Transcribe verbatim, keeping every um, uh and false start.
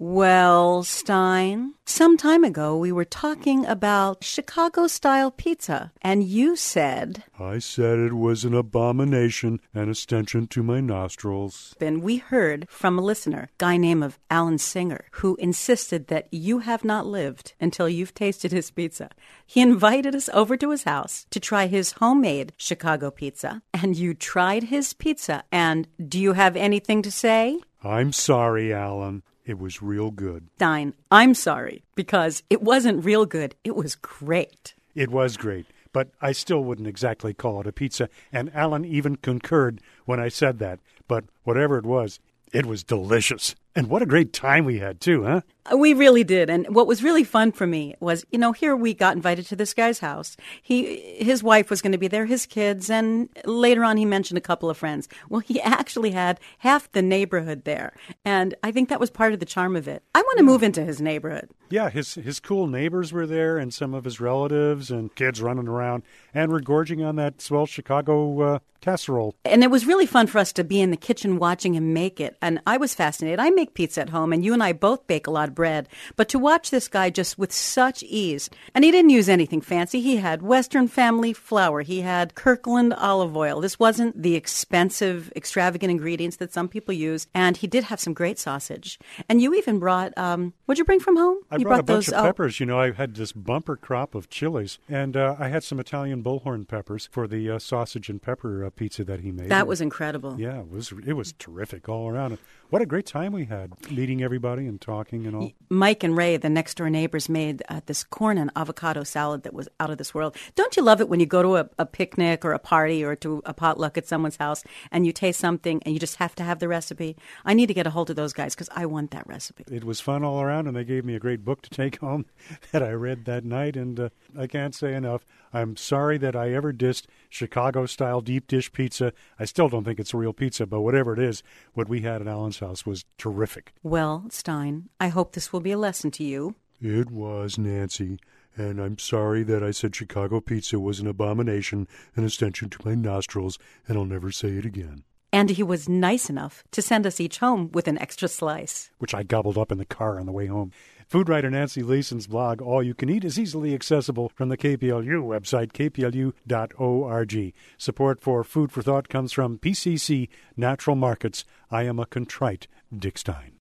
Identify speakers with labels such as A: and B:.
A: Well, Stein, some time ago we were talking about Chicago-style pizza, and you said...
B: I said it was an abomination and a stench to my nostrils.
A: Then we heard from a listener, a guy named of Alan Singer, who insisted that you have not lived until you've tasted his pizza. He invited us over to his house to try his homemade Chicago pizza, and you tried his pizza, and do you have anything to say?
B: I'm sorry, Alan. It was real good.
A: Stein, I'm sorry, because it wasn't real good. It was great.
B: It was great, but I still wouldn't exactly call it a pizza, and Alan even concurred when I said that. But whatever it was, it was delicious. And what a great time we had, too, huh?
A: We really did. And what was really fun for me was, you know, here we got invited to this guy's house. He, his wife was going to be there, his kids, and later on he mentioned a couple of friends. Well, he actually had half the neighborhood there. And I think that was part of the charm of it. I want to move into his neighborhood.
B: Yeah, his his cool neighbors were there and some of his relatives and kids running around and we're gorging on that swell Chicago uh, casserole.
A: And it was really fun for us to be in the kitchen watching him make it. And I was fascinated. I make pizza at home, and you and I both bake a lot of bread. But to watch this guy just with such ease, and he didn't use anything fancy. He had Western family flour. He had Kirkland olive oil. This wasn't the expensive, extravagant ingredients that some people use. And he did have some great sausage. And you even brought, um, what'd you bring from home?
B: I
A: you
B: brought, brought a
A: those,
B: bunch of
A: oh.
B: peppers. You know, I had this bumper crop of chilies, and uh, I had some Italian bullhorn peppers for the uh, sausage and pepper uh, pizza that he made.
A: That was incredible.
B: Yeah, it was it was terrific all around. What a great time we had, meeting everybody and talking and all.
A: Mike and Ray, the next-door neighbors, made uh, this corn and avocado salad that was out of this world. Don't you love it when you go to a, a picnic or a party or to a potluck at someone's house and you taste something and you just have to have the recipe? I need to get a hold of those guys because I want that recipe.
B: It was fun all around, and they gave me a great book to take home that I read that night, and uh, I can't say enough. I'm sorry that I ever dissed Chicago-style deep dish pizza. I still don't think it's a real pizza, but whatever it is, what we had at Alan's house was terrific.
A: Well, Stein, I hope this will be a lesson to you.
B: It was, Nancy, and I'm sorry that I said Chicago pizza was an abomination and a stench to my nostrils, and I'll never say it again.
A: And he was nice enough to send us each home with an extra slice,
B: which I gobbled up in the car on the way home. Food writer Nancy Leeson's blog, All You Can Eat, is easily accessible from the K P L U website, k p l u dot org. Support for Food for Thought comes from P C C Natural Markets. I am a contrite Dick Stein.